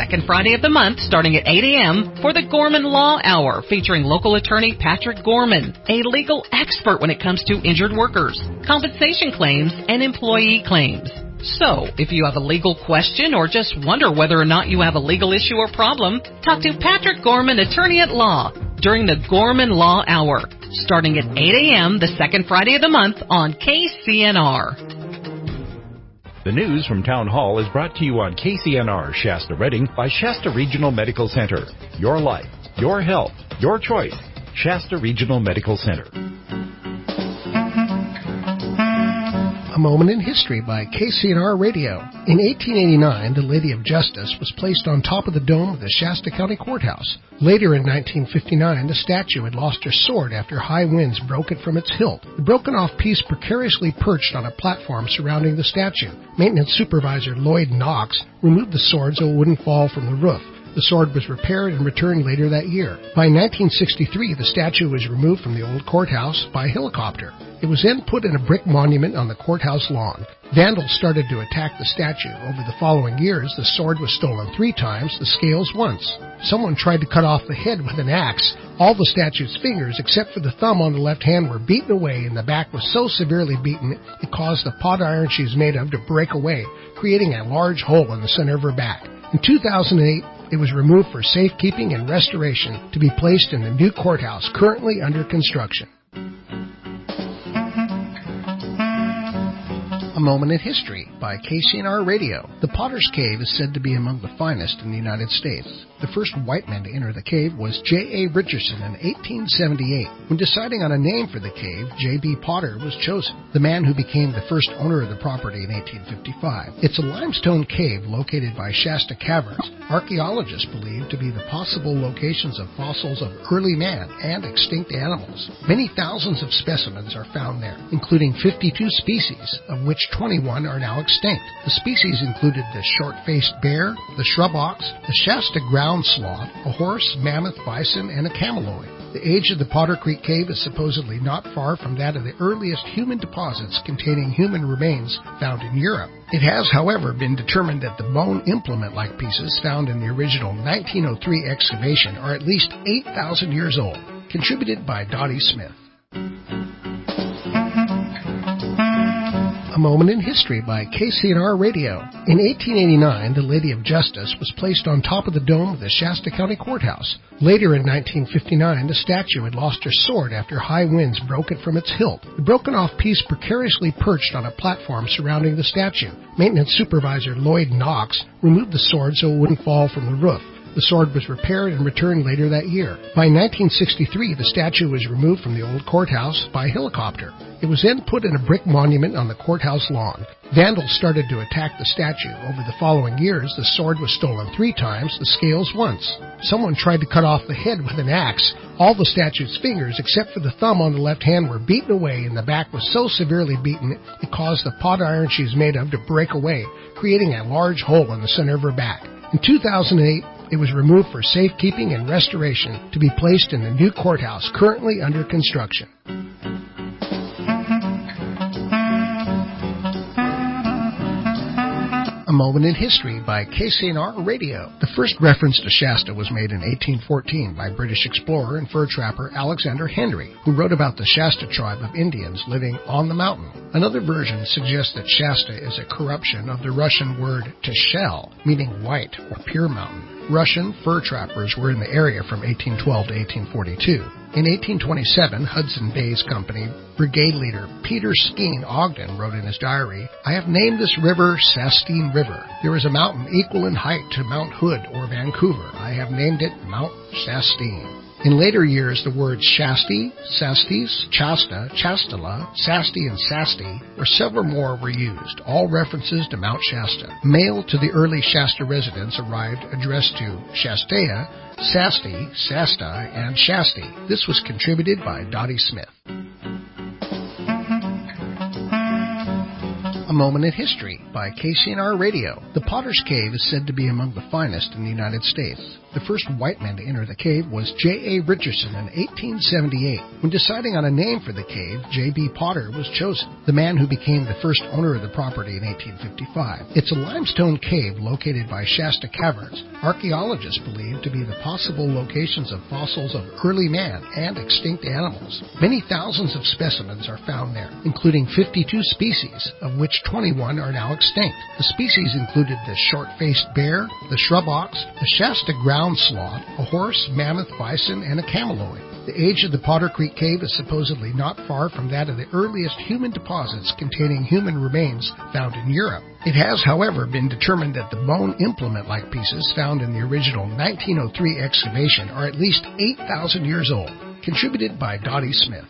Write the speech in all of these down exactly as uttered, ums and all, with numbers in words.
second Friday of the month starting at eight a.m. for the Gorman Law Hour, featuring local attorney Patrick Gorman, a legal expert when it comes to injured workers, compensation claims, and employee claims. So, if you have a legal question or just wonder whether or not you have a legal issue or problem, talk to Patrick Gorman, attorney at law, during the Gorman Law Hour, starting at eight a.m. the second Friday of the month on K C N R. The news from Town Hall is brought to you on K C N R Shasta Redding by Shasta Regional Medical Center. Your life, your health, your choice. Shasta Regional Medical Center. A Moment in History by K C N R Radio. In eighteen eighty-nine, the Lady of Justice was placed on top of the dome of the Shasta County Courthouse. Later in nineteen fifty-nine, the statue had lost her sword after high winds broke it from its hilt. The broken-off piece precariously perched on a platform surrounding the statue. Maintenance Supervisor Lloyd Knox removed the sword so it wouldn't fall from the roof. The sword was repaired and returned later that year. By nineteen sixty-three, the statue was removed from the old courthouse by helicopter. It was then put in a brick monument on the courthouse lawn. Vandals started to attack the statue. Over the following years, the sword was stolen three times, the scales once. Someone tried to cut off the head with an axe. All the statue's fingers, except for the thumb on the left hand, were beaten away, and the back was so severely beaten it caused the pot iron she is made of to break away, creating a large hole in the center of her back. In two thousand eight, it was removed for safekeeping and restoration to be placed in the new courthouse currently under construction. A Moment in History by K C N R Radio. The Potter's Cave is said to be among the finest in the United States. The first white man to enter the cave was J A Richardson in eighteen seventy-eight. When deciding on a name for the cave, J B Potter was chosen, the man who became the first owner of the property in eighteen fifty-five. It's a limestone cave located by Shasta Caverns. Archaeologists believe to be the possible locations of fossils of early man and extinct animals. Many thousands of specimens are found there, including fifty-two species, of which twenty-one are now extinct. The species included the short-faced bear, the shrub ox, the Shasta ground sloth, a horse, mammoth, bison, and a cameloid. The age of the Potter Creek Cave is supposedly not far from that of the earliest human deposits containing human remains found in Europe. It has, however, been determined that the bone implement-like pieces found in the original nineteen oh three excavation are at least eight thousand years old. Contributed by Dottie Smith. A Moment in History by K C N R Radio. In eighteen eighty-nine, the Lady of Justice was placed on top of the dome of the Shasta County Courthouse. Later in nineteen fifty-nine, the statue had lost her sword after high winds broke it from its hilt. The broken-off piece precariously perched on a platform surrounding the statue. Maintenance Supervisor Lloyd Knox removed the sword so it wouldn't fall from the roof. The sword was repaired and returned later that year. By nineteen sixty-three, the statue was removed from the old courthouse by helicopter. It was then put in a brick monument on the courthouse lawn. Vandals started to attack the statue. Over the following years, the sword was stolen three times, the scales once. Someone tried to cut off the head with an axe. All the statue's fingers, except for the thumb on the left hand, were beaten away, and the back was so severely beaten it caused the pot iron she is made of to break away, creating a large hole in the center of her back. In two thousand eight, it was removed for safekeeping and restoration to be placed in the new courthouse currently under construction. A Moment in History by K C N R Radio. The first reference to Shasta was made in eighteen fourteen by British explorer and fur trapper Alexander Henry, who wrote about the Shasta tribe of Indians living on the mountain. Another version suggests that Shasta is a corruption of the Russian word teshel, meaning white or pure mountain. Russian fur trappers were in the area from eighteen twelve to eighteen forty-two. In eighteen twenty-seven, Hudson Bay's Company brigade leader Peter Skeen Ogden wrote in his diary, "I have named this river Sastine River. There is a mountain equal in height to Mount Hood or Vancouver. I have named it Mount Sastine." In later years, the words Shasti, Sastis, Chasta, Chastala, Sasti, and Sasti, or several more were used, all references to Mount Shasta. Mail to the early Shasta residents arrived addressed to Shastea, Sasti, Sasta, and Shasti. This was contributed by Dottie Smith. A Moment in History by K C N R Radio. The Potter's Cave is said to be among the finest in the United States. The first white man to enter the cave was J A Richardson in eighteen seventy-eight. When deciding on a name for the cave, J B Potter was chosen, the man who became the first owner of the property in eighteen fifty-five. It's a limestone cave located by Shasta Caverns. Archaeologists believe to be the possible locations of fossils of early man and extinct animals. Many thousands of specimens are found there, including fifty-two species, of which twenty-one are now extinct. The species included the short-faced bear, the shrub ox, the Shasta ground sloth, a horse, mammoth, bison, and a cameloid. The age of the Potter Creek Cave is supposedly not far from that of the earliest human deposits containing human remains found in Europe. It has, however, been determined that the bone implement-like pieces found in the original nineteen oh three excavation are at least eight thousand years old. Contributed by Dottie Smith.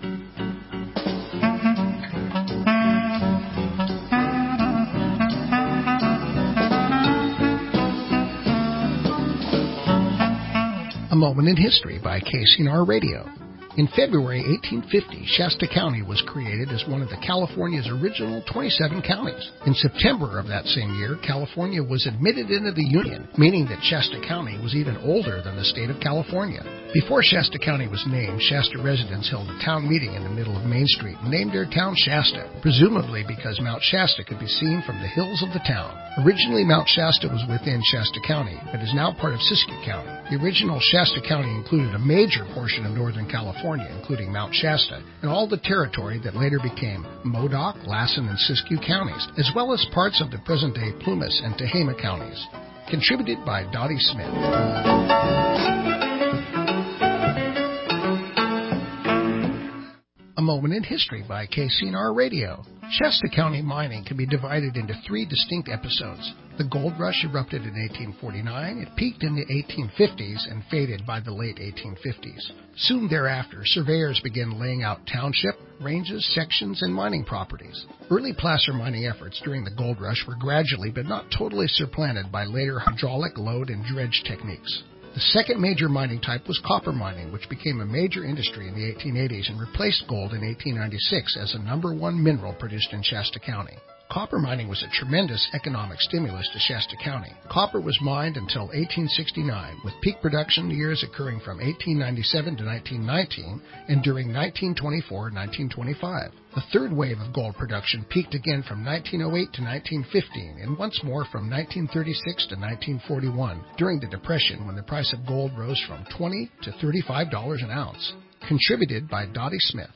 A Moment in History by K C N R Radio. In February eighteen fifty, Shasta County was created as one of the California's original twenty-seven counties. In September of that same year, California was admitted into the Union, meaning that Shasta County was even older than the state of California. Before Shasta County was named, Shasta residents held a town meeting in the middle of Main Street and named their town Shasta, presumably because Mount Shasta could be seen from the hills of the town. Originally, Mount Shasta was within Shasta County, but is now part of Siskiyou County. The original Shasta County included a major portion of northern California, including Mount Shasta, and all the territory that later became Modoc, Lassen, and Siskiyou counties, as well as parts of the present-day Plumas and Tehama counties. Contributed by Dottie Smith. A Moment in History by K C N R Radio. Shasta County mining can be divided into three distinct episodes. The gold rush erupted in eighteen forty-nine, it peaked in the eighteen fifties, and faded by the late eighteen fifties. Soon thereafter, surveyors began laying out township, ranges, sections, and mining properties. Early placer mining efforts during the gold rush were gradually but not totally supplanted by later hydraulic load and dredge techniques. The second major mining type was copper mining, which became a major industry in the eighteen eighties and replaced gold in eighteen ninety-six as the number one mineral produced in Shasta County. Copper mining was a tremendous economic stimulus to Shasta County. Copper was mined until eighteen sixty-nine, with peak production years occurring from eighteen ninety-seven to nineteen nineteen and during nineteen twenty-four to nineteen twenty-five. The third wave of gold production peaked again from nineteen oh eight to nineteen fifteen and once more from nineteen thirty-six to nineteen forty-one during the Depression, when the price of gold rose from twenty dollars to thirty-five dollars an ounce. Contributed by Dottie Smith.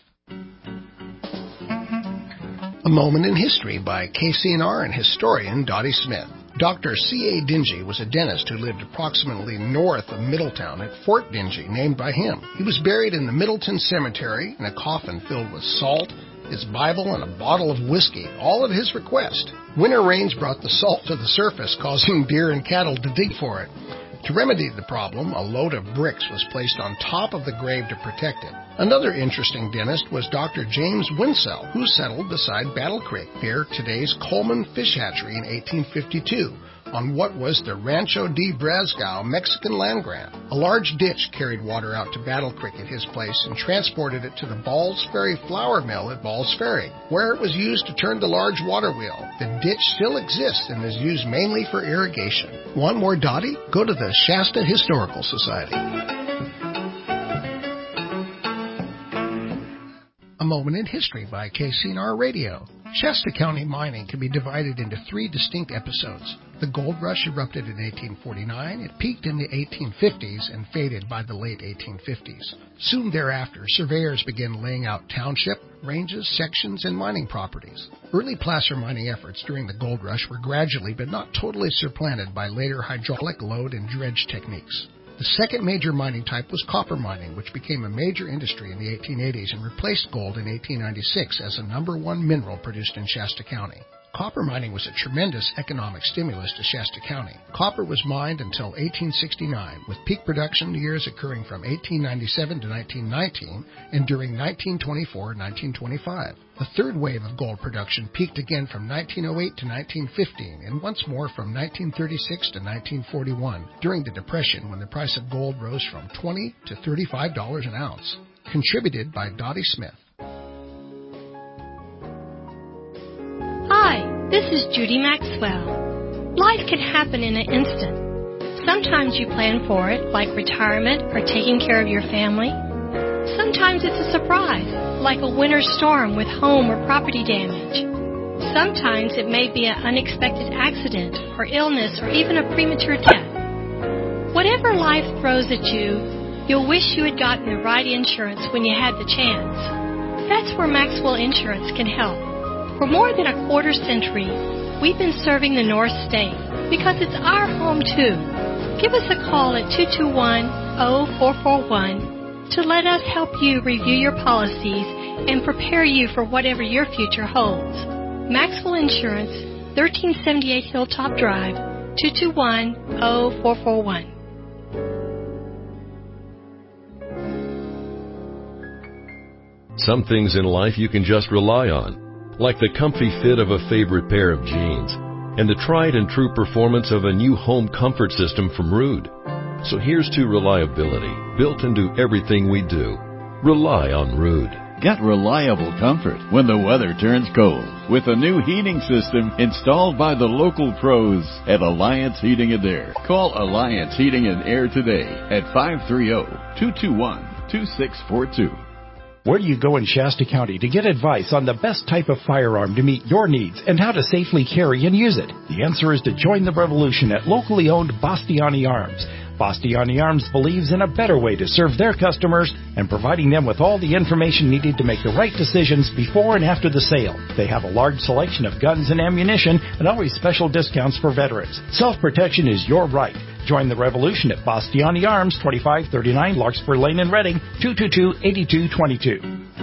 A Moment in History by K C N R and historian Dottie Smith. Doctor C A Dingy was a dentist who lived approximately north of Middletown at Fort Dingy, named by him. He was buried in the Middleton Cemetery in a coffin filled with salt, his Bible, and a bottle of whiskey, all at his request. Winter rains brought the salt to the surface, causing deer and cattle to dig for it. To remedy the problem, a load of bricks was placed on top of the grave to protect it. Another interesting dentist was Doctor James Winsell, who settled beside Battle Creek, near today's Coleman Fish Hatchery in eighteen fifty-two, on what was the Rancho de Brazgao Mexican land grant. A large ditch carried water out to Battle Creek at his place and transported it to the Balls Ferry flour mill at Balls Ferry, where it was used to turn the large water wheel. The ditch still exists and is used mainly for irrigation. Want more Dottie? Go to the Shasta Historical Society. A Moment in History by K C N R Radio. Shasta County mining can be divided into three distinct episodes. The gold rush erupted in eighteen forty-nine, it peaked in the eighteen fifties, and faded by the late eighteen fifties. Soon thereafter, surveyors began laying out township, ranges, sections, and mining properties. Early placer mining efforts during the gold rush were gradually but not totally supplanted by later hydraulic load and dredge techniques. The second major mining type was copper mining, which became a major industry in the eighteen eighties and replaced gold in eighteen ninety-six as the number one mineral produced in Shasta County. Copper mining was a tremendous economic stimulus to Shasta County. Copper was mined until eighteen sixty-nine, with peak production years occurring from eighteen ninety-seven to nineteen nineteen and during nineteen twenty-four to nineteen twenty-five. The third wave of gold production peaked again from nineteen oh eight to nineteen fifteen and once more from nineteen thirty-six to nineteen forty-one during the Depression, when the price of gold rose from twenty dollars to thirty-five dollars an ounce. Contributed by Dottie Smith. Hi, This is Judy Maxwell. Life can happen in an instant. Sometimes you plan for it, like retirement or taking care of your family. Sometimes it's a surprise, like a winter storm with home or property damage. Sometimes it may be an unexpected accident or illness or even a premature death. Whatever life throws at you, you'll wish you had gotten the right insurance when you had the chance. That's where Maxwell Insurance can help. For more than a quarter century, we've been serving the North State because it's our home too. Give us a call at two two one, zero four four one to let us help you review your policies and prepare you for whatever your future holds. Maxwell Insurance, thirteen seventy-eight Hilltop Drive, two two one, zero four four one. Some things in life you can just rely on, like the comfy fit of a favorite pair of jeans and the tried and true performance of a new home comfort system from Ruud. So here's to reliability, built into everything we do. Rely on Ruud. Get reliable comfort when the weather turns cold with a new heating system installed by the local pros at Alliance Heating and Air. Call Alliance Heating and Air today at five three zero, two two one, two six four two. Where do you go in Shasta County to get advice on the best type of firearm to meet your needs and how to safely carry and use it? The answer is to join the revolution at locally owned Bastiani Arms. Bastiani Arms believes in a better way to serve their customers and providing them with all the information needed to make the right decisions before and after the sale. They have a large selection of guns and ammunition and always special discounts for veterans. Self-protection is your right. Join the revolution at Bastiani Arms, twenty-five thirty-nine Larkspur Lane in Reading, two two two, eight two two two.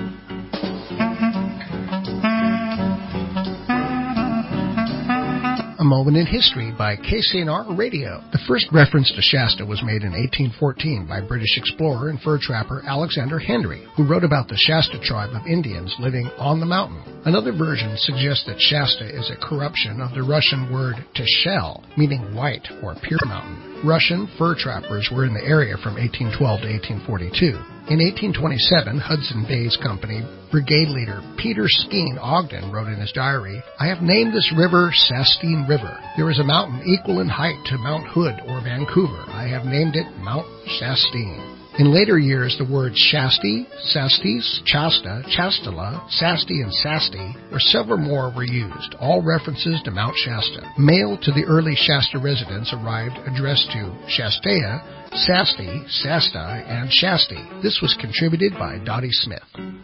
A Moment in History by K C N R Radio. The first reference to Shasta was made in eighteen fourteen by British explorer and fur trapper Alexander Henry, who wrote about the Shasta tribe of Indians living on the mountain. Another version suggests that Shasta is a corruption of the Russian word teshel, meaning white or pure mountain. Russian fur trappers were in the area from eighteen twelve to eighteen forty-two. In eighteen twenty-seven, Hudson Bay's Company brigade leader Peter Skeen Ogden wrote in his diary, "I have named this river Sastine River. There is a mountain equal in height to Mount Hood or Vancouver. I have named it Mount Sastine." In later years, the words Shasti, Sastis, Chasta, Chastala, Sasti, and Sasti, or several more were used, all references to Mount Shasta. Mail to the early Shasta residents arrived addressed to Shastea, Sasti, Sasta, and Shasti. This was contributed by Dottie Smith.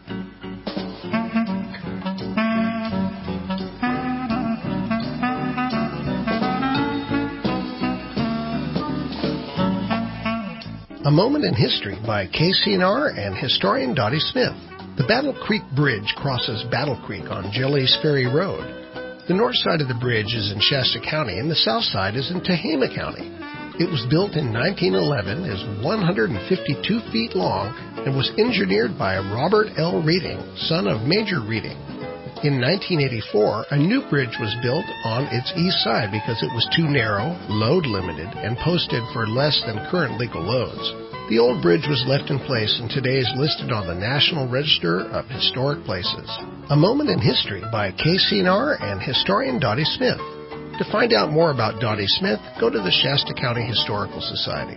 A Moment in History by K C N R and historian Dottie Smith. The Battle Creek Bridge crosses Battle Creek on Jellies Ferry Road. The north side of the bridge is in Shasta County and the south side is in Tehama County. It was built in nineteen eleven, is one hundred fifty-two feet long, and was engineered by Robert L. Reading, son of Major Reading. In nineteen eighty-four, a new bridge was built on its east side because it was too narrow, load limited, and posted for less than current legal loads. The old bridge was left in place and today is listed on the National Register of Historic Places. A Moment in History by K C N R and historian Dottie Smith. To find out more about Dottie Smith, go to the Shasta County Historical Society.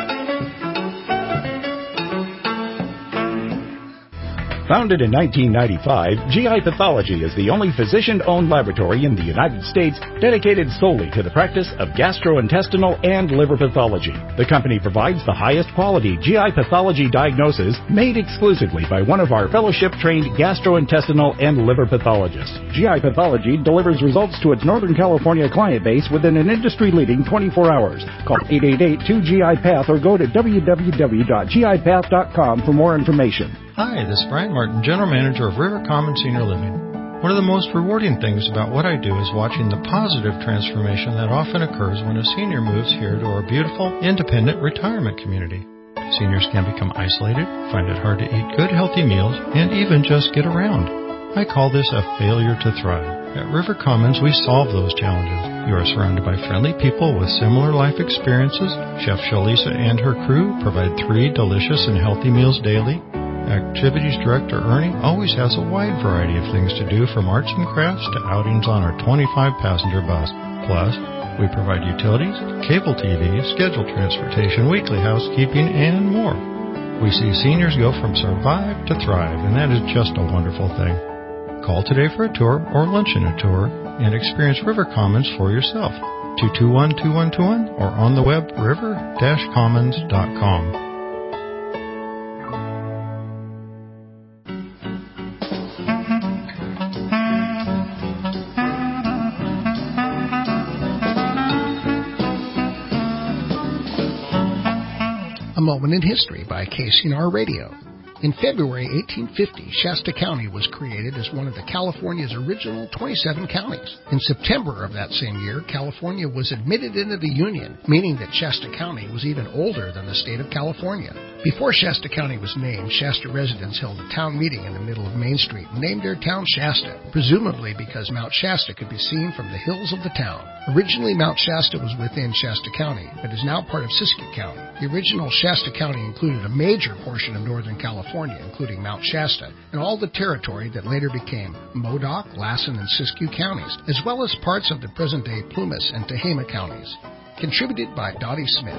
Founded in nineteen ninety-five, G I Pathology is the only physician-owned laboratory in the United States dedicated solely to the practice of gastrointestinal and liver pathology. The company provides the highest quality G I pathology diagnosis made exclusively by one of our fellowship-trained gastrointestinal and liver pathologists. G I Pathology delivers results to its Northern California client base within an industry-leading twenty-four hours. Call eight eight eight, two G I Path or go to w w w dot g i path dot com for more information. Hi, this is Brian Martin, General Manager of River Common Senior Living. One of the most rewarding things about what I do is watching the positive transformation that often occurs when a senior moves here to our beautiful, independent retirement community. Seniors can become isolated, find it hard to eat good, healthy meals, and even just get around. I call this a failure to thrive. At River Commons, we solve those challenges. You are surrounded by friendly people with similar life experiences. Chef Shalisa and her crew provide three delicious and healthy meals daily. Activities Director Ernie always has a wide variety of things to do, from arts and crafts to outings on our twenty-five passenger bus. Plus, we provide utilities, cable T V, scheduled transportation, weekly housekeeping, and more. We see seniors go from survive to thrive, and that is just a wonderful thing. Call today for a tour or luncheon a tour and experience River Commons for yourself. two two one, two one two one or on the web river dash commons dot com. A Moment in History by K C N R Radio. In February eighteen fifty, Shasta County was created as one of the California's original twenty-seven counties. In September of that same year, California was admitted into the Union, meaning that Shasta County was even older than the state of California. Before Shasta County was named, Shasta residents held a town meeting in the middle of Main Street and named their town Shasta, presumably because Mount Shasta could be seen from the hills of the town. Originally, Mount Shasta was within Shasta County, but is now part of Siskiyou County. The original Shasta County included a major portion of Northern California, including Mount Shasta, and all the territory that later became Modoc, Lassen, and Siskiyou counties, as well as parts of the present-day Plumas and Tehama counties. Contributed by Dottie Smith.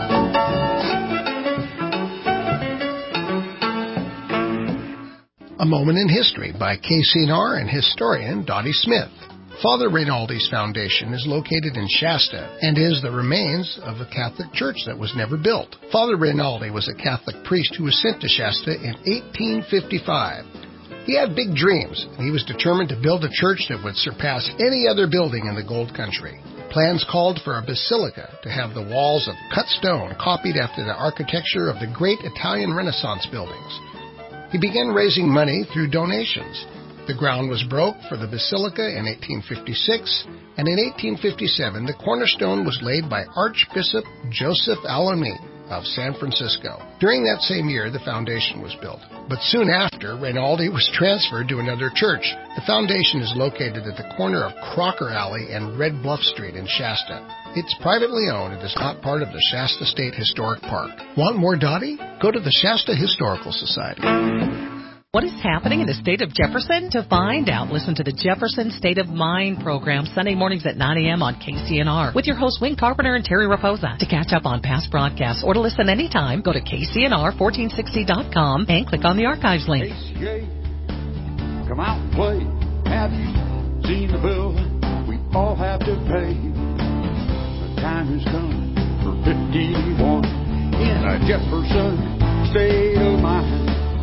A Moment in History by K C N R and historian Dottie Smith. Father Reynaldi's Foundation is located in Shasta and is the remains of a Catholic church that was never built. Father Reynaldi was a Catholic priest who was sent to Shasta in eighteen fifty-five. He had big dreams, and he was determined to build a church that would surpass any other building in the Gold Country. Plans called for a basilica to have the walls of cut stone copied after the architecture of the great Italian Renaissance buildings. He began raising money through donations. The ground was broke for the basilica in eighteen fifty-six, and in eighteen fifty-seven the cornerstone was laid by Archbishop Joseph Alamy of San Francisco. During that same year, the foundation was built. But soon after, Reynaldi was transferred to another church. The foundation is located at the corner of Crocker Alley and Red Bluff Street in Shasta. It's privately owned and is not part of the Shasta State Historic Park. Want more Dottie? Go to the Shasta Historical Society. What is happening in the state of Jefferson? To find out, listen to the Jefferson State of Mind program Sunday mornings at nine a.m. on K C N R with your hosts Wing Carpenter and Terry Raposa. To catch up on past broadcasts or to listen anytime, go to K C N R fourteen sixty dot com and click on the archives link. K C A, come out and play. Have you seen the bill we all have to pay? The time has come for fifty-one in a Jefferson State of Mind.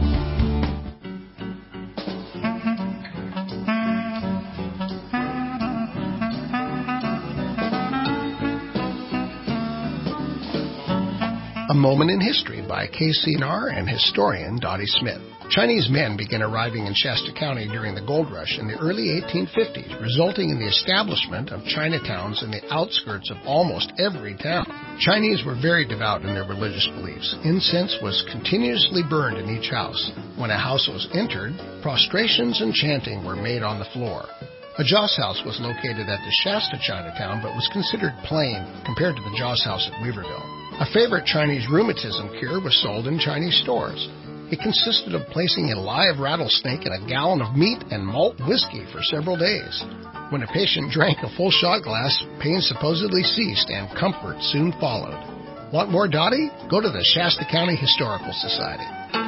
A Moment in History by K C N R and historian Dottie Smith. Chinese men began arriving in Shasta County during the gold rush in the early eighteen fifties, resulting in the establishment of Chinatowns in the outskirts of almost every town. Chinese were very devout in their religious beliefs. Incense was continuously burned in each house. When a house was entered, prostrations and chanting were made on the floor. A Joss House was located at the Shasta Chinatown, but was considered plain compared to the Joss House at Weaverville. A favorite Chinese rheumatism cure was sold in Chinese stores. It consisted of placing a live rattlesnake in a gallon of meat and malt whiskey for several days. When a patient drank a full shot glass, pain supposedly ceased and comfort soon followed. Want more Dottie? Go to the Shasta County Historical Society.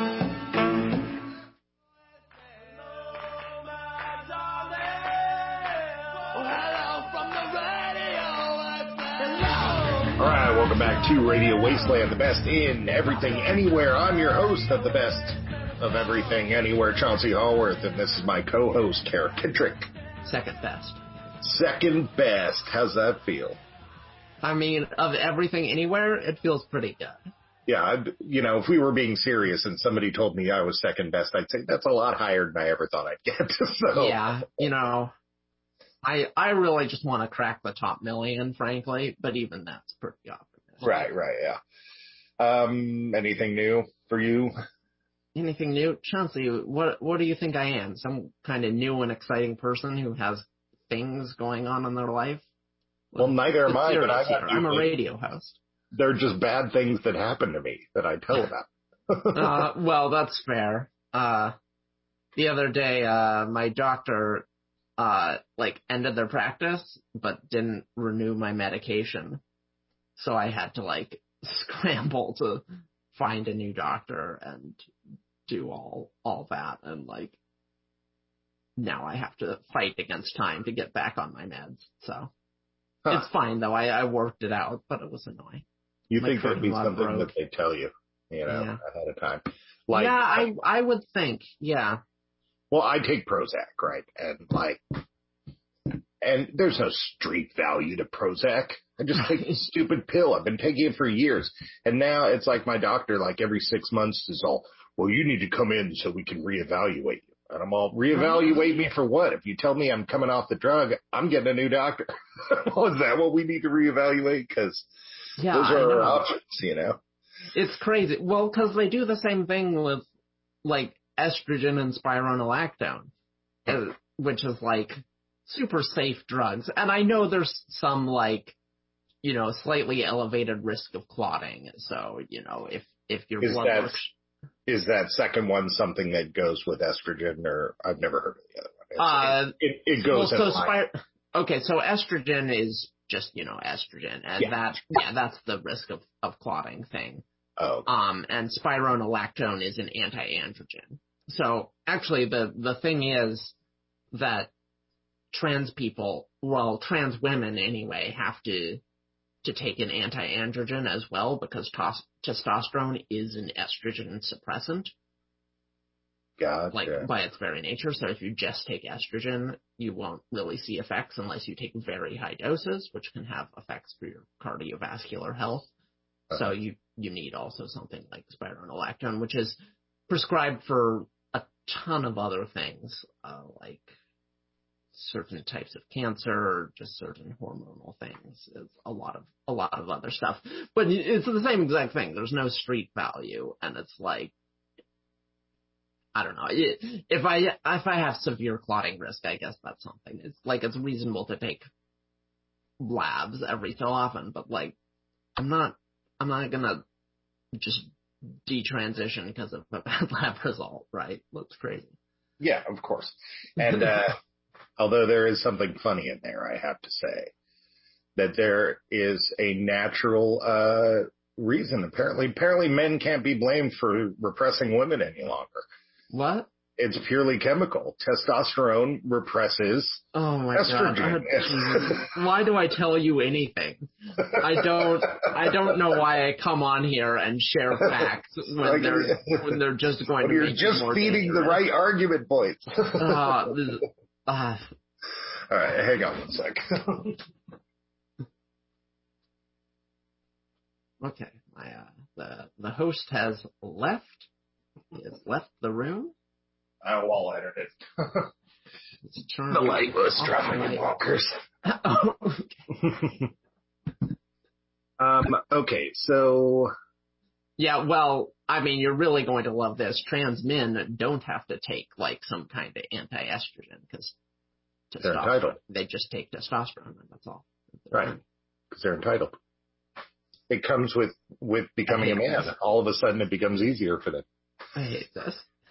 Welcome back to Radio Wasteland, the best in everything, anywhere. I'm your host of the best of everything, anywhere, Chauncey Hallworth, and this is my co-host, Kara Kittrick. Second best. Second best. How's that feel? I mean, of everything, anywhere, it feels pretty good. Yeah, I'd, you know, if we were being serious and somebody told me I was second best, I'd say that's a lot higher than I ever thought I'd get. So. Yeah, you know, I I really just want to crack the top million, frankly, but even that's pretty optimistic. Right, right, yeah. Um, anything new for you? Anything new? Chauncey, what what do you think I am? Some kind of new and exciting person who has things going on in their life? Well, well neither am I, but I got I'm a radio host. They're just bad things that happen to me that I tell about. uh, well, that's fair. Uh, the other day, uh, my doctor, uh, like ended their practice, but didn't renew my medication. So I had to like scramble to find a new doctor and do all, all that. And like, now I have to fight against time to get back on my meds. So huh. It's fine though. I, I worked it out, but it was annoying. You my think there'd be something broke. that they tell you, you know, yeah. ahead of time. Like, yeah, I, I would think, yeah. Well, I take Prozac, right? And like, and there's no street value to Prozac. I just take a stupid pill. I've been taking it for years. And now it's like my doctor, like every six months is all, well, you need to come in so we can reevaluate you. And I'm all, reevaluate me for what? If you tell me I'm coming off the drug, I'm getting a new doctor. Well, is that what we need to reevaluate? Because yeah, those are our options, you know? It's crazy. Well, because they do the same thing with, like, estrogen and spironolactone, uh, which is, like, super safe drugs. And I know there's some, like, you know, slightly elevated risk of clotting. So, you know, if, if your is blood that, works... Is that second one something that goes with estrogen, or I've never heard of the other one? It's, uh, it, it goes well, so spir- Okay, so estrogen is just, you know, estrogen. And yeah. that, yeah, that's the risk of, of clotting thing. Oh. Okay. Um, and spironolactone is an anti-androgen. So actually the, the thing is that trans people, well, trans women anyway, have to, to take an anti-androgen as well because tos- testosterone is an estrogen suppressant. Gotcha. Like by its very nature. So if you just take estrogen, you won't really see effects unless you take very high doses, which can have effects for your cardiovascular health. Uh-huh. So you, you need also something like spironolactone, which is prescribed for a ton of other things, uh, like certain types of cancer or just certain hormonal things. It's a lot of, a lot of other stuff, but it's the same exact thing. There's no street value. And it's like, I don't know. If I, if I have severe clotting risk, I guess that's something. It's like, it's reasonable to take labs every so often, but like, I'm not, I'm not gonna just detransition because of a bad lab result, right? Looks crazy. Yeah, of course. And, uh, although there is something funny in there, I have to say that there is a natural, uh, reason. Apparently, apparently men can't be blamed for repressing women any longer. What? It's purely chemical. Testosterone represses oh my estrogen. God. Why do I tell you anything? I don't. I don't know why I come on here and share facts when like, they're when they're just going to you're make just it more feeding dangerous. the right argument points. uh, uh, All right, hang on one sec. Okay, my uh, the the host has left. He has left the room. I wall edited it. The light was driving me bonkers. Oh, okay. um, okay, so... Yeah, well, I mean, you're really going to love this. Trans men don't have to take, like, some kind of anti-estrogen, because they're entitled. They just take testosterone, and that's all. Right, because they're entitled. It comes with, with becoming a man. This. All of a sudden, it becomes easier for them. I hate this.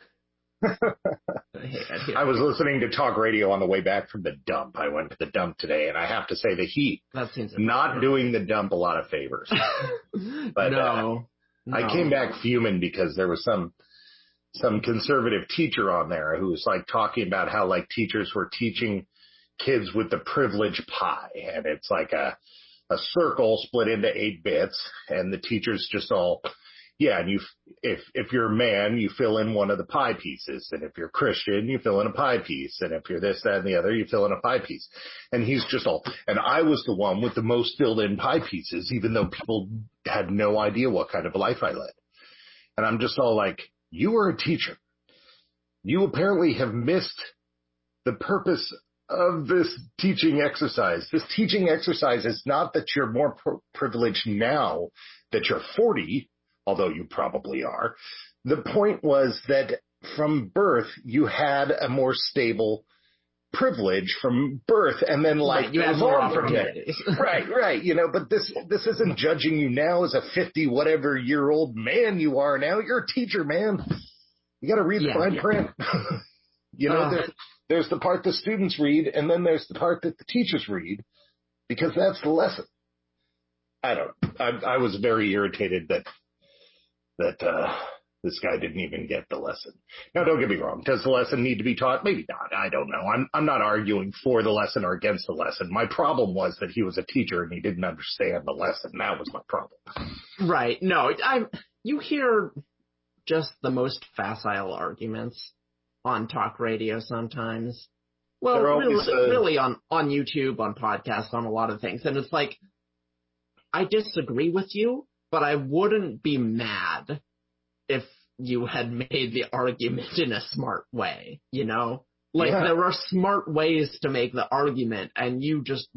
I was listening to talk radio on the way back from the dump. I went to the dump today, and I have to say the heat, that seems not doing the dump a lot of favors. But no, uh, no. I came back fuming because there was some some conservative teacher on there who was like talking about how like teachers were teaching kids with the privilege pie, and it's like a a circle split into eight bits, and the teachers just all. Yeah, and you, if, if you're a man, you fill in one of the pie pieces. And if you're Christian, you fill in a pie piece. And if you're this, that, and the other, you fill in a pie piece. And he's just all, and I was the one with the most filled in pie pieces, even though people had no idea what kind of life I led. And I'm just all like, you are a teacher. You apparently have missed the purpose of this teaching exercise. This teaching exercise is not that you're more pr- privileged now that you're forty, although you probably are. The point was that from birth, you had a more stable privilege from birth, and then like right, you have more opportunities. right, right. You know, but this this isn't judging you now as a fifty whatever year old man you are now. You're a teacher, man. You got to read the Yeah, fine yeah. print. you know, Uh. there, there's the part the students read, and then there's the part that the teachers read, because that's the lesson. I don't know. I, I was very irritated that that uh, this guy didn't even get the lesson. Now, don't get me wrong. Does the lesson need to be taught? Maybe not. I don't know. I'm I'm not arguing for the lesson or against the lesson. My problem was that he was a teacher and he didn't understand the lesson. That was my problem. Right. No, I. You hear just the most facile arguments on talk radio sometimes. Well, always, really, uh, really on, on YouTube, on podcasts, on a lot of things. And it's like, I disagree with you, but I wouldn't be mad if you had made the argument in a smart way, you know? Like, Yeah. there are smart ways to make the argument, and you just,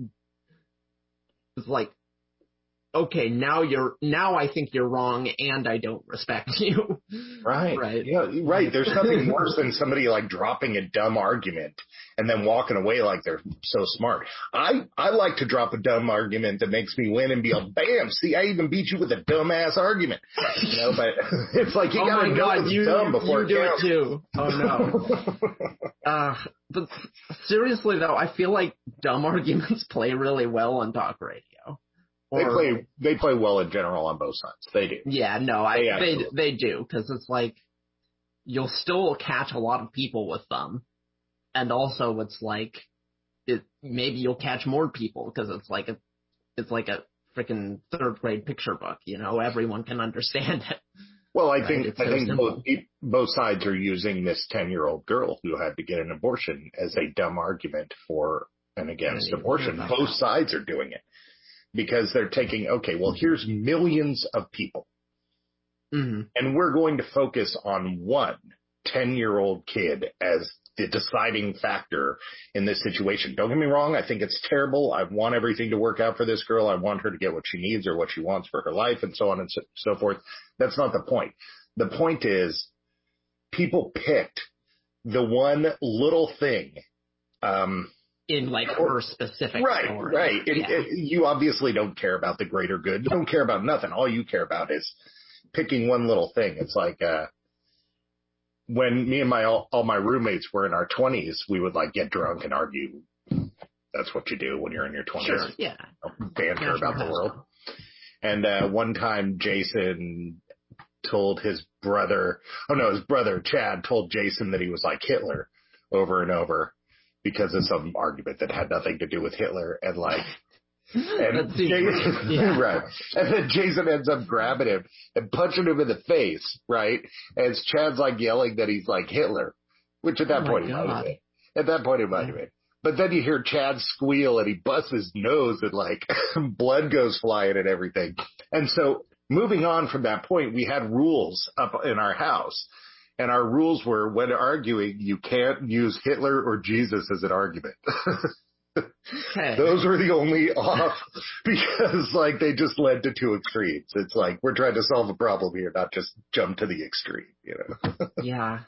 it's like, okay, now you're, now I think you're wrong, and I don't respect you. Right. Right. Yeah, right. There's nothing worse than somebody like dropping a dumb argument and then walking away like they're so smart. I, I like to drop a dumb argument that makes me win and be like, bam, see, I even beat you with a dumbass argument. You know, but it's like you oh gotta my know God, it's you, dumb before you do it counts. it too. Oh no. uh, but seriously though, I feel like dumb arguments play really well on talk radio. They Or, play, they play well in general on both sides. They do. Yeah, no, I, They they, absolutely- they do, cause it's like, you'll still catch a lot of people with them. And also it's like, it, maybe you'll catch more people, cause it's like a, it's like a freaking third grade picture book, you know, everyone can understand it. Well, I Right, think it's I so think simple. both both sides are using this ten-year-old girl who had to get an abortion as a dumb argument for and against Right, abortion. yeah, Both sides are doing it because they're taking, okay, well, here's millions of people, Mm-hmm. and we're going to focus on one ten-year-old kid as the deciding factor in this situation. Don't get me wrong. I think it's terrible. I want everything to work out for this girl. I want her to get what she needs or what she wants for her life and so on and so, so forth. That's not the point. The point is people picked the one little thing, um, In like her specific right, story. right. And, Yeah. and you obviously don't care about the greater good. You don't care about nothing. All you care about is picking one little thing. It's like, uh, when me and my, all, all my roommates were in our twenties, we would like get drunk and argue. That's what you do when you're in your twenties. Sure, yeah. Banter National about the pastime. world. And, uh, one time Jason told his brother, oh no, his brother Chad told Jason that he was like Hitler over and over because of some argument that had nothing to do with Hitler. And like, and That seems Jason, weird. Yeah. right. And then Jason ends up grabbing him and punching him in the face, right? And Chad's like yelling that he's like Hitler, which at that Oh my point he might God. have been. At that point he might have been. But then you hear Chad squeal and he busts his nose and like blood goes flying and everything. And so moving on from that point, we had rules up in our house. And our rules were when arguing, you can't use Hitler or Jesus as an argument. Okay. Those were the only off because like they just led to two extremes. It's like we're trying to solve a problem here, not just jump to the extreme, you know? Yeah.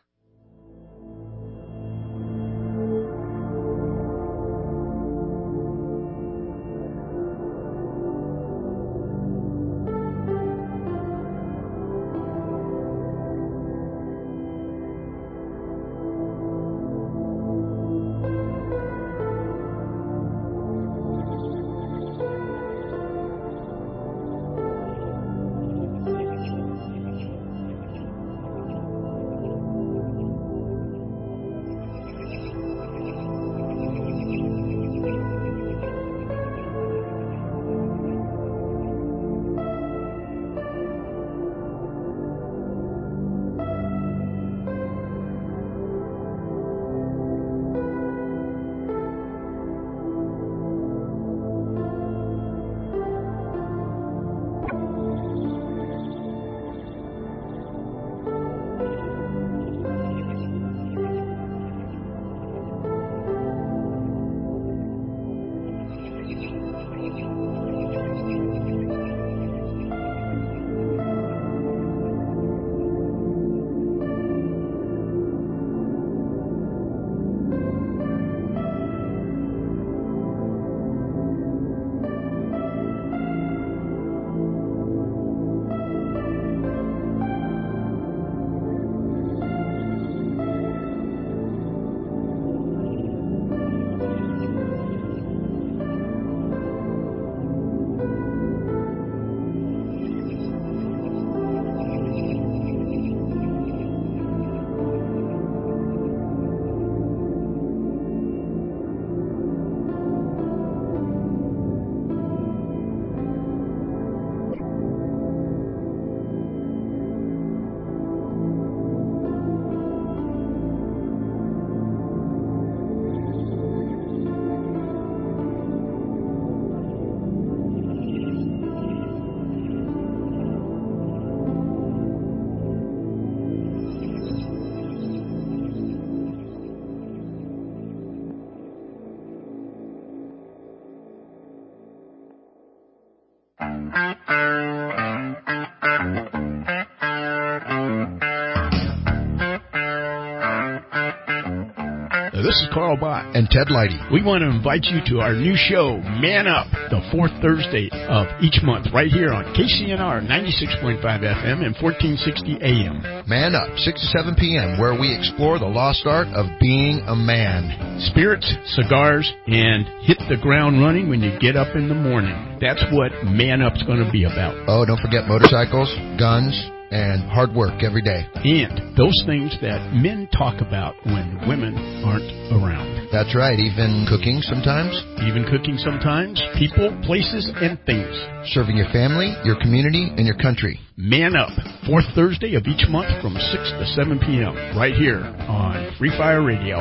This is Carl Bott and Ted Leidy. We want to invite you to our new show, Man Up, the fourth Thursday of each month, right here on K C N R ninety-six point five F M and fourteen sixty A M. Man Up, six to seven p.m., where we explore the lost art of being a man. Spirits, cigars, and hit the ground running when you get up in the morning. That's what Man Up's going to be about. Oh, don't forget motorcycles, guns, and hard work every day. And those things that men talk about when women aren't around. That's right, even cooking sometimes. Even cooking sometimes. People, places, and things. Serving your family, your community, and your country. Man Up, fourth Thursday of each month from six to seven p.m. right here on Free Fire Radio.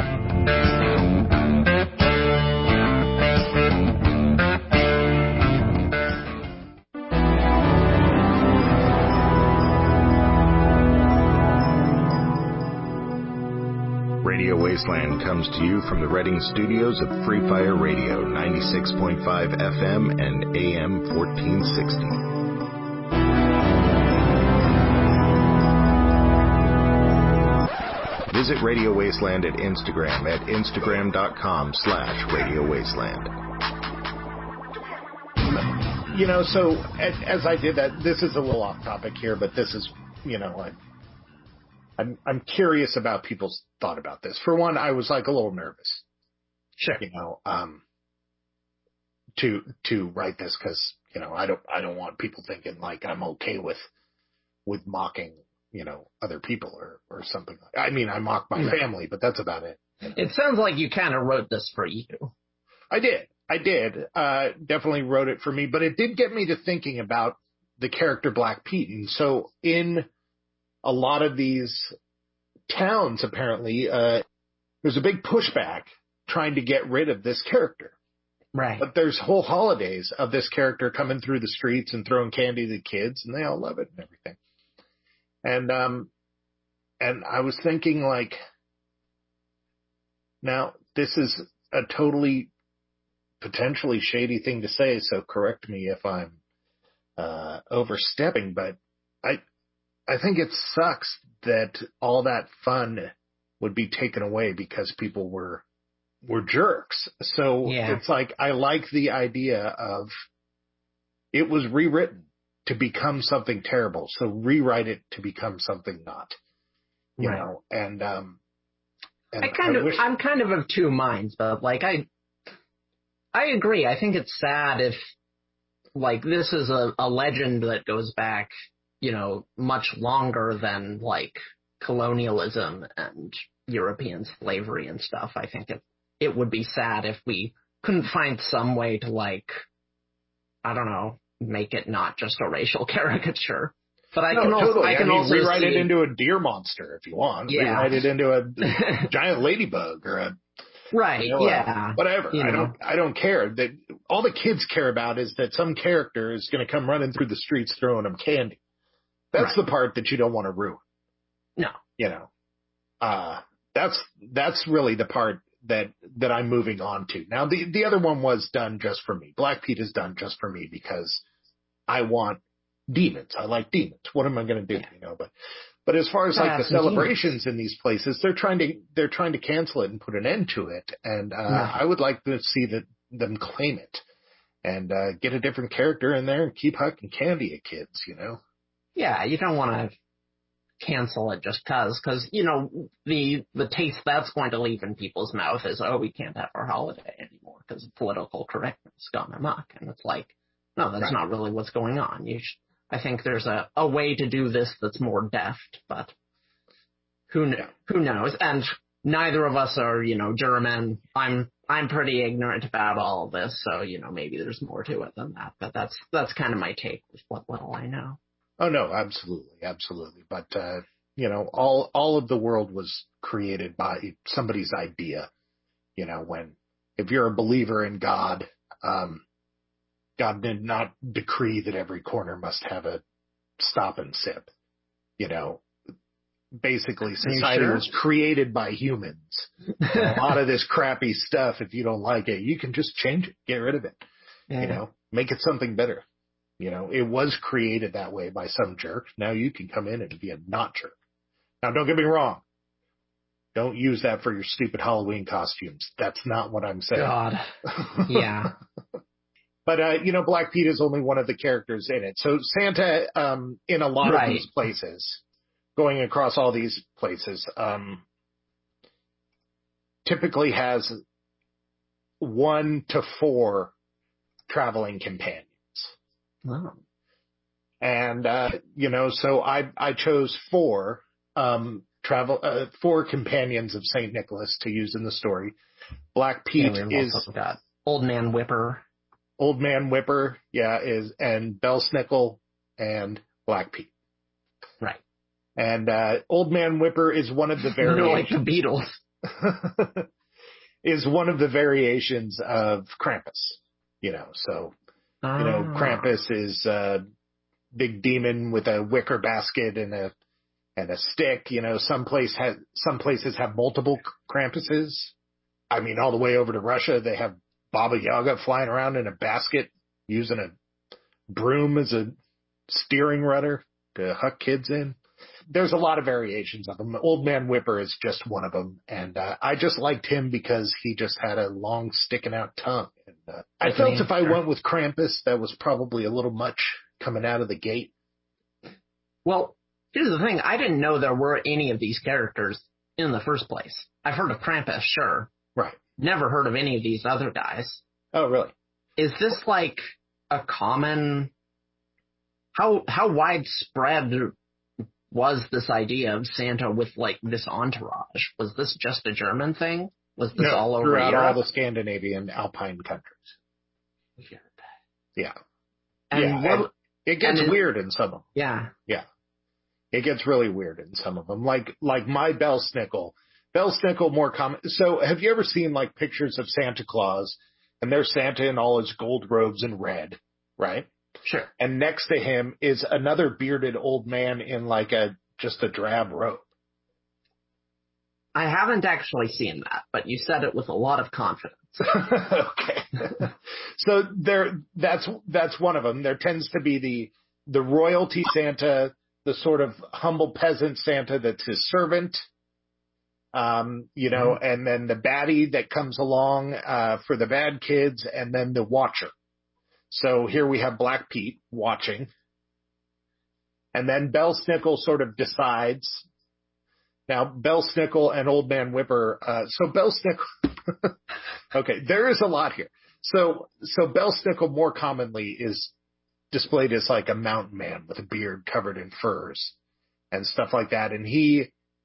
Radio Wasteland comes to you from the Reading studios of Free Fire Radio, ninety-six point five F M and A M fourteen sixty. Visit Radio Wasteland at Instagram at instagram.com slash Radio Wasteland. You know, so as, as I did that, this is a little off topic here, but this is, you know, I, I'm I'm curious about people's thought about this. For one, I was like a little nervous, sure, you know, um, to to write this because you know I don't I don't want people thinking like I'm okay with with mocking you know other people or or something. I mean, I mock my no. family, but that's about it. You know? It sounds like you kind of wrote this for you. I did, I did, uh, definitely wrote it for me, but it did get me to thinking about the character Black Pete, and so in a lot of these towns, apparently, uh, there's a big pushback trying to get rid of this character. Right. But there's whole holidays of this character coming through the streets and throwing candy to the kids, and they all love it and everything. And, um, and I was thinking, like, now, this is a totally potentially shady thing to say, so correct me if I'm, uh, overstepping, but I, I think it sucks that all that fun would be taken away because people were were jerks. So yeah. It's like I like the idea of it was rewritten to become something terrible. So rewrite it to become something not. You right. know, and um and I kind I of wish... I'm kind of of two minds, but like I I agree. I think it's sad if like this is a, a legend that goes back you know, much longer than like colonialism and European slavery and stuff. I think it, it would be sad if we couldn't find some way to like, I don't know, make it not just a racial caricature. But I no, can also, totally. I can I mean, also rewrite see... it into a deer monster if you want. Yeah. Rewrite it into a giant ladybug or a right. You know, yeah. Whatever. You I know. don't. I don't care. That all the kids care about is that some character is going to come running through the streets throwing them candy. That's right. The part that you don't want to ruin. No. You know, uh, that's, that's really the part that, that I'm moving on to. Now, the, the other one was done just for me. Black Pete is done just for me because I want demons. I like demons. What am I going to do? Yeah. You know, but, but as far as like the celebrations demons. in these places, they're trying to, they're trying to cancel it and put an end to it. And, uh, no. I would like to see that them claim it and, uh, get a different character in there and keep hucking candy at kids, you know? Yeah, you don't want to cancel it just cause, cause, you know, the, the taste that's going to leave in people's mouth is, oh, we can't have our holiday anymore because of political correctness gone amok. And it's like, no, that's right. not really what's going on. You should, I think there's a, a way to do this that's more deft, but who, kn- who knows? And neither of us are, you know, German. I'm, I'm pretty ignorant about all of this. So, you know, maybe there's more to it than that, but that's, that's kind of my take with what little I know. Oh, no, absolutely, absolutely. But, uh, you know, all all of the world was created by somebody's idea. You know, when, if you're a believer in God, um, God did not decree that every corner must have a stop and sip. You know, basically society sure? was created by humans. A lot of this crappy stuff, if you don't like it, you can just change it, get rid of it, yeah. you know, make it something better. You know, it was created that way by some jerk. Now you can come in and be a not jerk. Now, don't get me wrong. Don't use that for your stupid Halloween costumes. That's not what I'm saying. God. Yeah. But, uh, you know, Black Pete is only one of the characters in it. So Santa, um, in a lot Right. of these places, going across all these places, um, typically has one to four traveling companions. Oh. And, uh, you know, so I, I chose four, um, travel, uh, four companions of Saint Nicholas to use in the story. Black Pete yeah, is also got Old Man Whipper. Old Man Whipper, yeah, is, and Belsnickel and Black Pete. Right. And, uh, Old Man Whipper is one of the like variations. the Beatles. is one of the variations of Krampus, you know, so, you know, Ah. Krampus is, uh, big demon with a wicker basket and a and a stick. You know, some place has some places have multiple Krampuses. I mean, all the way over to Russia, they have Baba Yaga flying around in a basket using a broom as a steering rudder to huck kids in. There's a lot of variations of them. Old Man Whipper is just one of them, and uh, I just liked him because he just had a long sticking out tongue. And uh, I felt if I went with Krampus, that was probably a little much coming out of the gate. Well, here's the thing. I didn't know there were any of these characters in the first place. I've heard of Krampus, sure. Right. Never heard of any of these other guys. Oh, really? Is this like a common... How how widespread was this idea of Santa with, like, this entourage? Was this just a German thing? Was this no, all over throughout Europe? all the Scandinavian alpine countries. Weird. Yeah. And yeah, what, and it gets and weird in some of them. Yeah. Yeah. It gets really weird in some of them. Like, like my Belsnickel. Belsnickel more common. So have you ever seen like pictures of Santa Claus and there's Santa in all his gold robes and red, right? Sure. And next to him is another bearded old man in like a, just a drab robe. I haven't actually seen that, but you said it with a lot of confidence. Okay. So there, that's, that's one of them. There tends to be the, the royalty Santa, the sort of humble peasant Santa that's his servant. Um, you know, mm-hmm. and then the baddie that comes along, uh, for the bad kids, and then the watcher. So here we have Black Pete watching. And then Belsnickel sort of decides. Now, Belsnickel and Old Man Whipper, uh, so Belsnickel, okay, there is a lot here. So, so Belsnickel more commonly is displayed as like a mountain man with a beard covered in furs and stuff like that. And he,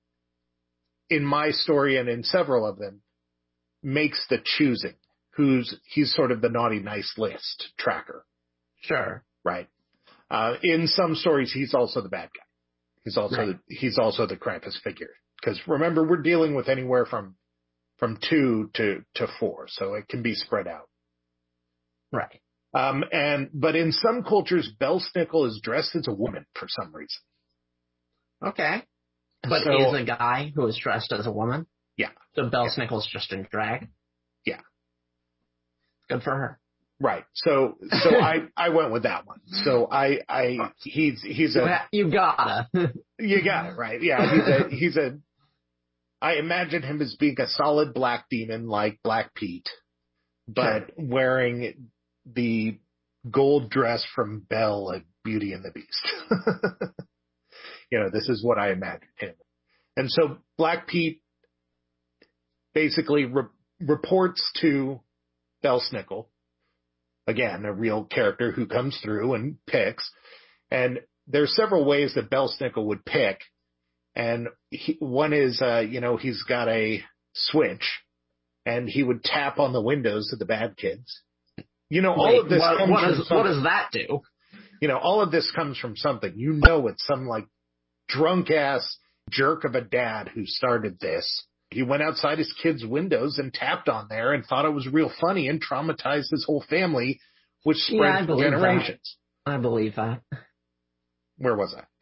in my story and in several of them, makes the choosing. Who's, he's sort of the naughty nice list tracker. Sure. Right. Uh, in some stories, he's also the bad guy. He's also, right. the, he's also the Krampus figure. Cause remember, we're dealing with anywhere from, from two to, to four. So it can be spread out. Right. Um, and, but in some cultures, Belsnickel is dressed as a woman for some reason. Okay. But so, is a guy who is dressed as a woman? Yeah. So Belsnickel's yeah. just in drag? Yeah. Good for her. Right. So, so I, I went with that one. So I, I, he's, he's a, you gotta, you got it, right? Yeah. He's a, he's a, I imagine him as being a solid black demon like Black Pete, but sure. wearing the gold dress from Belle at Beauty and the Beast. You know, this is what I imagine him. And so Black Pete basically re- reports to Belsnickel, again, a real character who comes through and picks. And there's several ways that Belsnickel would pick. And he, one is, uh, you know, he's got a switch and he would tap on the windows of the bad kids. You know, all Wait, of this what, comes what from does, what does that do? You know, all of this comes from something. You know, it's some like drunk ass jerk of a dad who started this. He went outside his kids' windows and tapped on there and thought it was real funny and traumatized his whole family, which spread yeah, for generations. That. I believe that. Where was I?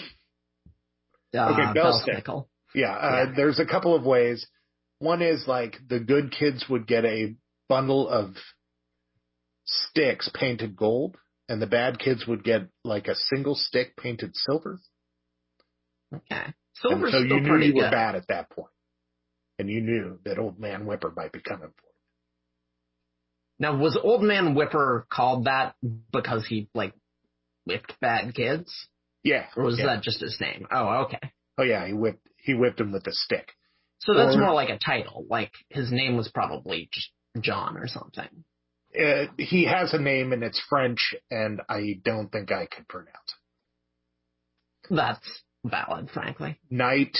Uh, okay, Belsnickel. Yeah, uh, yeah, there's a couple of ways. One is like the good kids would get a bundle of sticks painted gold, and the bad kids would get like a single stick painted silver. Okay. Silver's so you still knew pretty you were good. bad at that point. and you knew that Old Man Whipper might be coming for it. Now, was Old Man Whipper called that because he, like, whipped bad kids? Yeah. Or was yeah. that just his name? Oh, okay. Oh, yeah, he whipped he whipped him with a stick. So that's or, more like a title. Like, his name was probably just John or something. Uh, he has a name, and it's French, and I don't think I could pronounce it. That's valid, frankly. Knight.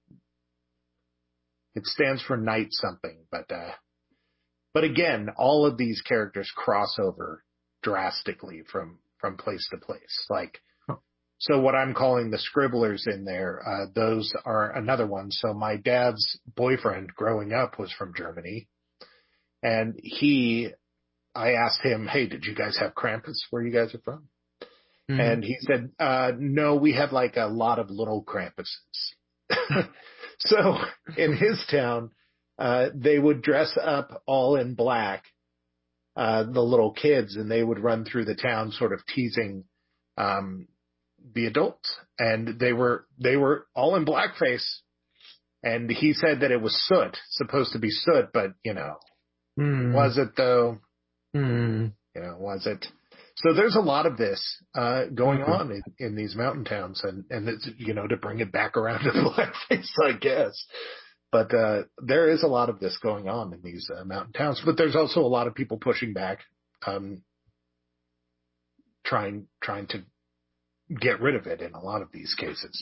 It stands for Knight something, but uh, but again, all of these characters cross over drastically from, from place to place. Like, so what I'm calling the scribblers in there, uh, those are another one. So my dad's boyfriend growing up was from Germany, and he, I asked him, hey, did you guys have Krampus where you guys are from? Mm-hmm. And he said, uh, no, we had like a lot of little Krampuses. So in his town, uh, they would dress up all in black, uh, the little kids, and they would run through the town sort of teasing, um, the adults. And they were, they were all in blackface. And he said that it was soot, supposed to be soot, but you know, mm. was it though? Mm. You know, was it? So there's a lot of this uh, going mm-hmm. on in, in these mountain towns, and, and it's, you know, to bring it back around to blackface, I guess. But uh, there is a lot of this going on in these uh, mountain towns. But there's also a lot of people pushing back, um, trying trying to get rid of it in a lot of these cases.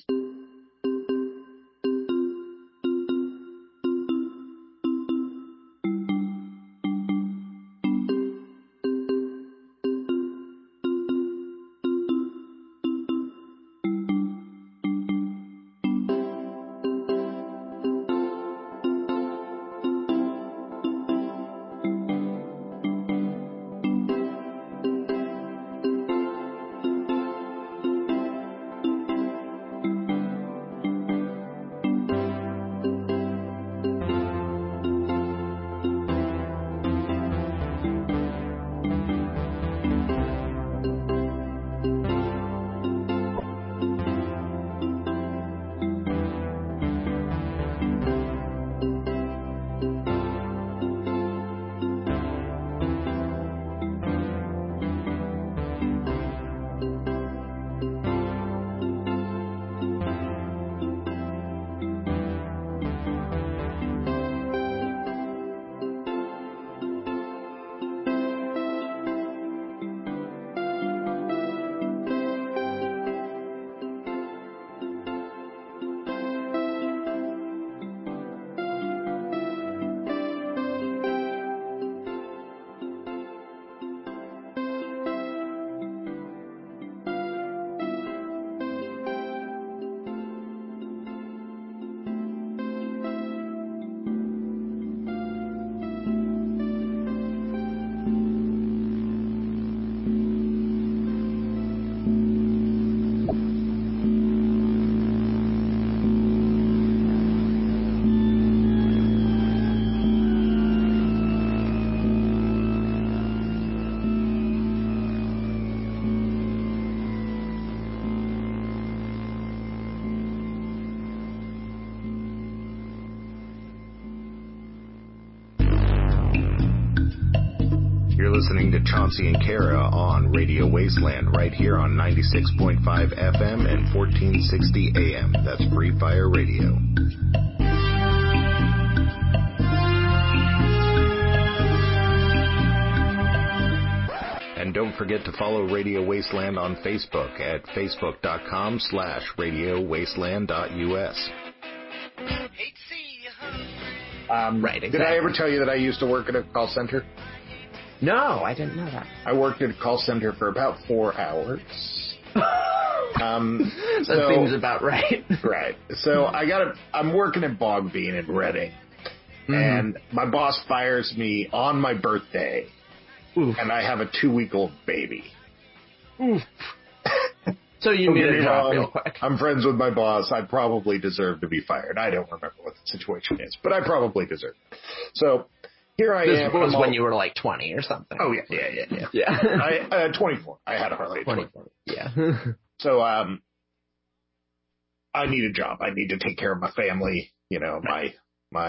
Listening to Chauncey and Kara on Radio Wasteland right here on ninety-six point five F M and fourteen sixty A M. That's Free Fire Radio. And don't forget to follow Radio Wasteland on Facebook at facebook.com slash radio wasteland dot us. Um, right, exactly. Did I ever tell you that I used to work at a call center? No, I didn't know that. I worked at a call center for about four hours. um, that so, seems about right. Right. So I got a, I'm working at Bog Bean in Reading, mm-hmm. and my boss fires me on my birthday, Oof. and I have a two-week-old baby. Oof. So you need to drop real quick. I'm friends with my boss. I probably deserve to be fired. I don't remember what the situation is, but I probably deserve it. So here I this am. This was when all... you were like twenty or something. Oh, yeah, yeah, yeah, yeah. yeah. I, uh, twenty-four. I had a Harley at twenty-four. Yeah. So um, I need a job. I need to take care of my family. You know, my my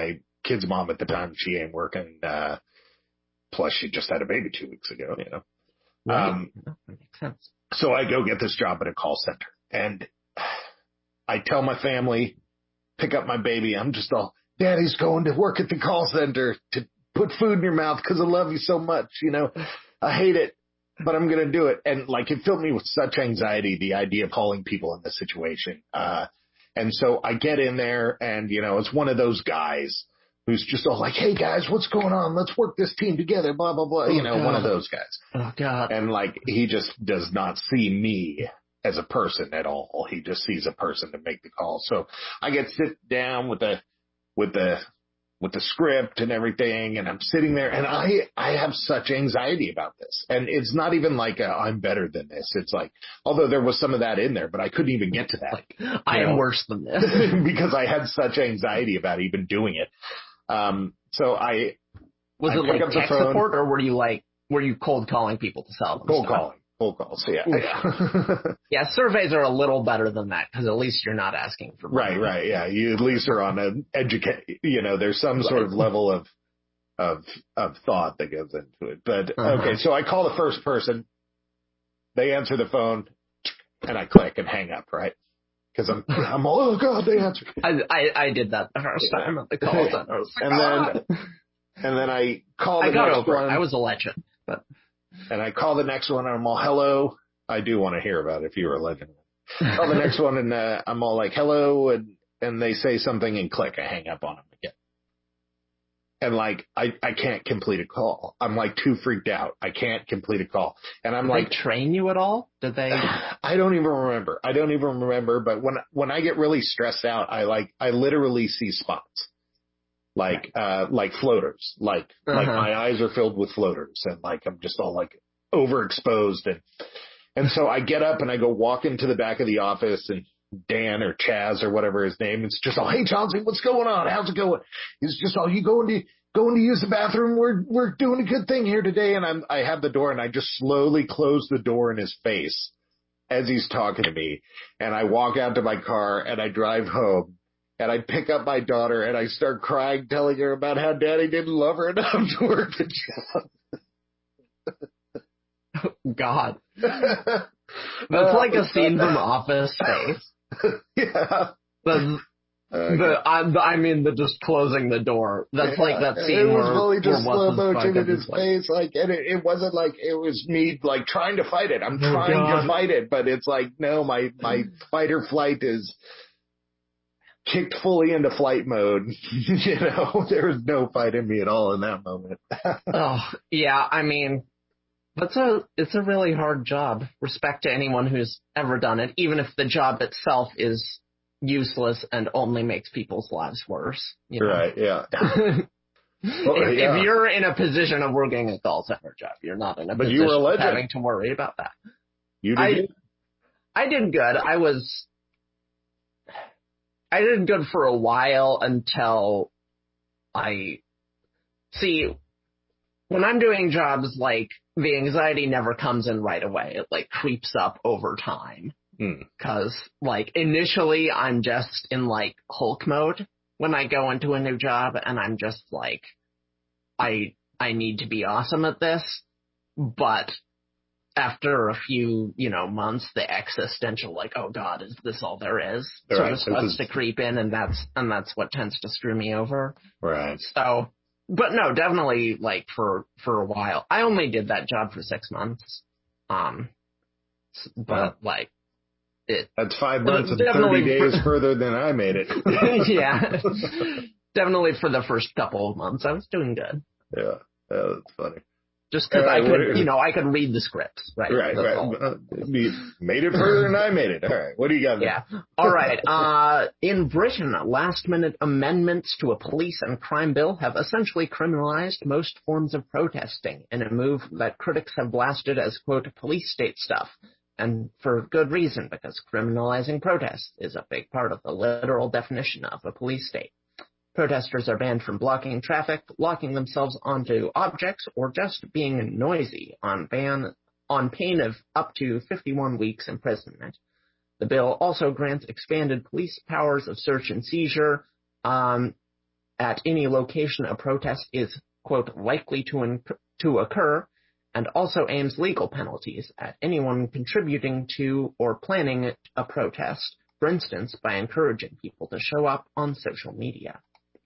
kid's mom at the time. She ain't working. Uh, plus, she just had a baby two weeks ago. You know. Right. Um, that makes sense. So I go get this job at a call center, and I tell my family, pick up my baby. I'm just all, Daddy's going to work at the call center to put food in your mouth because I love you so much. You know, I hate it, but I'm going to do it. And like, it filled me with such anxiety, the idea of calling people in this situation. Uh, and so I get in there, and, you know, it's one of those guys who's just all like, hey guys, what's going on? Let's work this team together, blah, blah, blah. You know, God. one of those guys. Oh God. And like, he just does not see me as a person at all. He just sees a person to make the call. So I get sit down with the, with the, with the script and everything. And I'm sitting there, and I, I have such anxiety about this. And it's not even like a, I'm better than this. It's like, although there was some of that in there, but I couldn't even get to that. Like, I am worse than this. Because I had such anxiety about even doing it. Um, so I, was I it like tech phone, support, or were you like, were you cold calling people to sell them Cold stuff? calling, cold calls. Yeah. Yeah. Surveys are a little better than that, because at least you're not asking for money. Right. Right. Yeah. You at least are on an educate, you know, there's some right. sort of level of, of, of thought that goes into it. But uh-huh. okay. So I call the first person, they answer the phone, and I click and hang up. Right. Because I'm, I'm all, oh God, they answered. I, I, I did that the first time at the call center. I was like, and God. then, and then I call the I got next over one. it. I was a legend, but. And I call the next one, and I'm all, hello. I do want to hear about it if you were a legend. I call the next one, and uh, I'm all like, hello, and, and they say something, and click. I hang up on them again. And like, I, I can't complete a call. I'm like too freaked out. I can't complete a call. And I'm Did like, they train you at all? Did they? I don't even remember. I don't even remember. But when, when I get really stressed out, I like, I literally see spots. Like, uh, like floaters, like, uh-huh. like my eyes are filled with floaters, and like, I'm just all like overexposed. And, and so I get up and I go walk into the back of the office, and Dan or Chaz or whatever his name, it's just all, hey Chauncey, what's going on? How's it going? He's just all, you going to, going to use the bathroom? We're, we're doing a good thing here today. And I'm, I have the door, and I just slowly close the door in his face as he's talking to me. And I walk out to my car, and I drive home. And I pick up my daughter, and I start crying, telling her about how Daddy didn't love her enough to work the job. God. That's uh, like a scene from Office Space. Yeah. The, okay. the, I, I mean, the just closing the door. That's yeah. like that scene it was where, really just slow motion in his like, face, like, and it, it wasn't like it was me like trying to fight it. I'm oh trying God. to fight it, but it's like no, my my fight or flight is kicked fully into flight mode. You know, there was no fight in me at all in that moment. Oh, yeah. I mean, that's a, it's a really hard job. Respect to anyone who's ever done it, even if the job itself is useless and only makes people's lives worse. You know? Right. Yeah. well, if, yeah. if you're in a position of working a call center job, you're not in a but position you were a legend. of having to worry about that. You I, did. I did good. I was, I did good for a while until I, see, when I'm doing jobs, like, the anxiety never comes in right away. It, like, creeps up over time. Hmm. Cause, like, initially I'm just in, like, Hulk mode when I go into a new job, and I'm just like, I, I need to be awesome at this, but after a few, you know, months, the existential, like, oh God, is this all there is? Right. Sort of starts is... to creep in, and that's, and that's what tends to screw me over. Right. So, but no, definitely, like, for, for a while. I only did that job for six months. Um, but, wow. like, it. That's five months and thirty days for, further than I made it. Yeah. Definitely for the first couple of months, I was doing good. Yeah. Yeah, that's funny. Just because I could, you know, I could read the scripts, right? Right, That's right. Uh, you made it further than I made it. All right. What do you got there? Yeah. All right. Uh, in Britain, last-minute amendments to a police and crime bill have essentially criminalized most forms of protesting in a move that critics have blasted as, quote, police state stuff. And for good reason, because criminalizing protests is a big part of the literal definition of a police state. Protesters are banned from blocking traffic, locking themselves onto objects, or just being noisy on ban on pain of up to fifty-one weeks imprisonment. The bill also grants expanded police powers of search and seizure, um, at any location a protest is, quote, likely to, in- to occur, and also aims legal penalties at anyone contributing to or planning a protest, for instance, by encouraging people to show up on social media.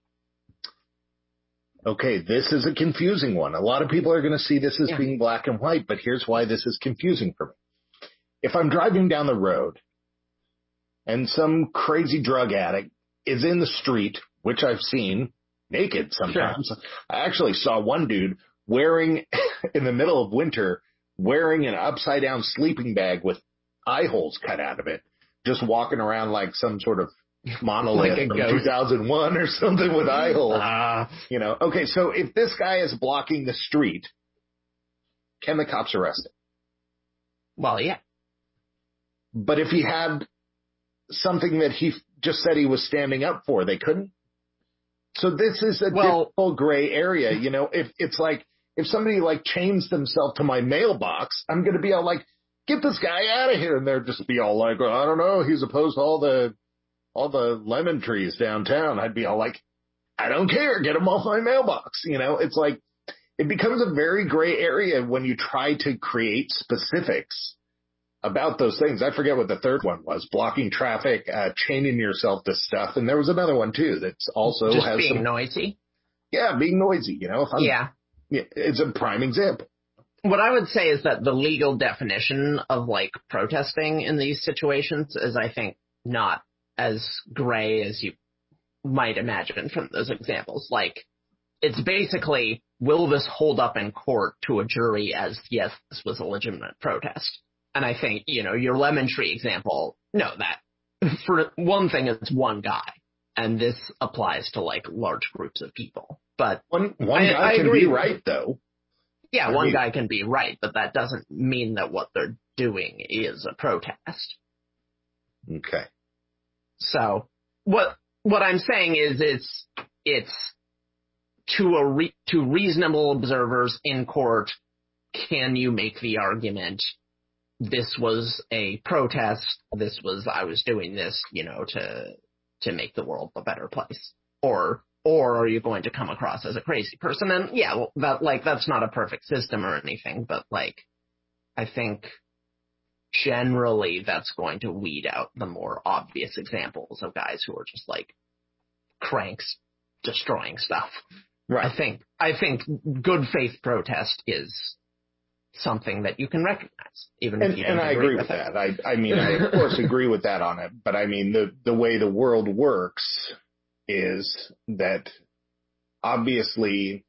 Okay, this is a confusing one. A lot of people are going to see this as yeah. being black and white, but here's why this is confusing for me. If I'm driving down the road and some crazy drug addict is in the street, which I've seen naked sometimes. Sure. I actually saw one dude wearing, in the middle of winter, wearing an upside down sleeping bag with eye holes cut out of it, just walking around like some sort of monolith like from two thousand one or something with eye holes. Uh, you know, okay, so if this guy is blocking the street, can the cops arrest him? Well, yeah. But if he had something that he just said he was standing up for, they couldn't? So this is a well, difficult gray area. You know, if it's like, if somebody like chains themselves to my mailbox, I'm going to be all like, get this guy out of here. And they're just be all like, well, I don't know. He's opposed to all the, all the lemon trees downtown. I'd be all like, I don't care. Get him off my mailbox. You know, it's like, it becomes a very gray area when you try to create specifics about those things. I forget what the third one was, blocking traffic, uh, chaining yourself to stuff. And there was another one too that's also just has being some, noisy. Yeah, being noisy, you know. If I'm, yeah. It's a prime example. What I would say is that the legal definition of like protesting in these situations is, I think, not as gray as you might imagine from those examples. Like, it's basically, will this hold up in court to a jury as, yes, this was a legitimate protest? And I think, you know, your lemon tree example, no, that, for one thing, it's one guy. And this applies to, like, large groups of people. But one, one I, guy I can agree. be right, though. Yeah, I one mean, guy can be right, but that doesn't mean that what they're doing is a protest. Okay. So, what what I'm saying is it's it's to a re, to reasonable observers in court, can you make the argument, this was a protest, this was, I was doing this, you know, to to make the world a better place? Or or are you going to come across as a crazy person? And yeah, well, that like that's not a perfect system or anything, but like I think generally that's going to weed out the more obvious examples of guys who are just like cranks destroying stuff. Right. I think I think good faith protest is something that you can recognize, even and, if you don't and I agree, agree with, with that. I, I mean, I of course agree with that on it, but I mean, the, the way the world works is that obviously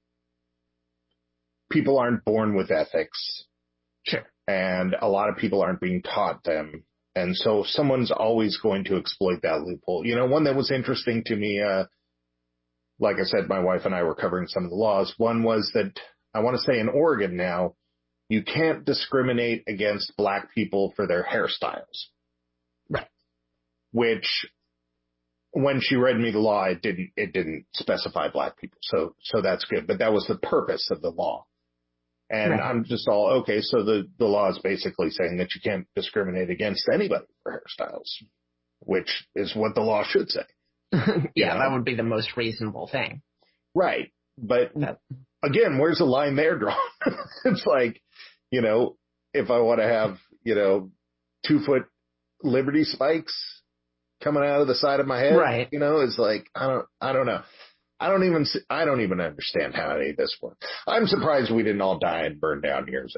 people aren't born with ethics. Sure. And a lot of people aren't being taught them. And so someone's always going to exploit that loophole. You know, one that was interesting to me, uh, like I said, my wife and I were covering some of the laws. One was that I want to say in Oregon now, you can't discriminate against black people for their hairstyles. Right. Which, when she read me the law, it didn't, it didn't specify black people. So, so that's good. But that was the purpose of the law. And right. I'm just all, okay, so the, the law is basically saying that you can't discriminate against anybody for hairstyles, which is what the law should say. Yeah, know? That would be the most reasonable thing. Right. But that... again, where's the line there drawn? It's like, you know, if I want to have, you know, two foot Liberty spikes coming out of the side of my head, right. you know, it's like, I don't, I don't know. I don't even, I don't even understand how any of this works. I'm surprised we didn't all die and burn down years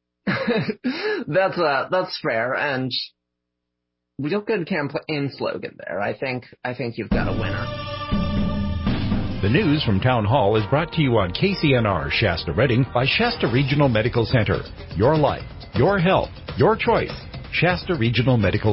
ago. that's, uh, that's fair. And real good campaign slogan there. I think, I think you've got a winner. The news from Town Hall is brought to you on K C N R Shasta Redding by Shasta Regional Medical Center. Your life, your health, your choice. Shasta Regional Medical